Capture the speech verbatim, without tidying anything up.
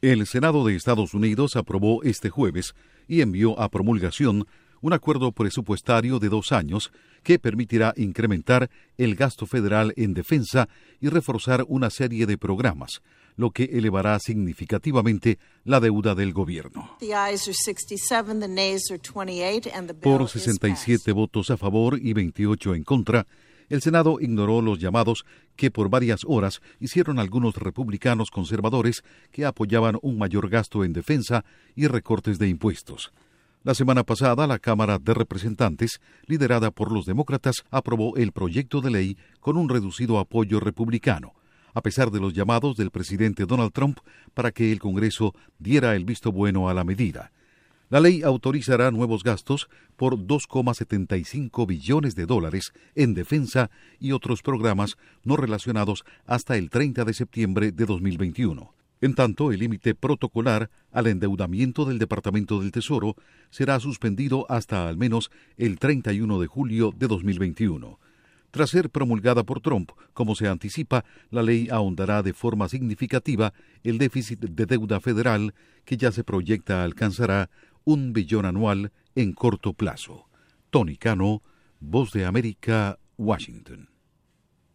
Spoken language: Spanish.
El Senado de Estados Unidos aprobó este jueves y envió a promulgación un acuerdo presupuestario de dos años que permitirá incrementar el gasto federal en defensa y reforzar una serie de programas, lo que elevará significativamente la deuda del gobierno. Por sesenta y siete votos a favor y veintiocho en contra, el Senado ignoró los llamados que por varias horas hicieron algunos republicanos conservadores que apoyaban un mayor gasto en defensa y recortes de impuestos. La semana pasada, la Cámara de Representantes, liderada por los demócratas, aprobó el proyecto de ley con un reducido apoyo republicano, a pesar de los llamados del presidente Donald Trump para que el Congreso diera el visto bueno a la medida. La ley autorizará nuevos gastos por dos coma setenta y cinco billones de dólares en defensa y otros programas no relacionados hasta el treinta de septiembre de dos mil veintiuno. En tanto, el límite protocolar al endeudamiento del Departamento del Tesoro será suspendido hasta al menos el treinta y uno de julio de dos mil veintiuno. Tras ser promulgada por Trump, como se anticipa, la ley ahondará de forma significativa el déficit de deuda federal, que ya se proyecta alcanzará un billón anual en corto plazo. Tony Cano, Voz de América, Washington.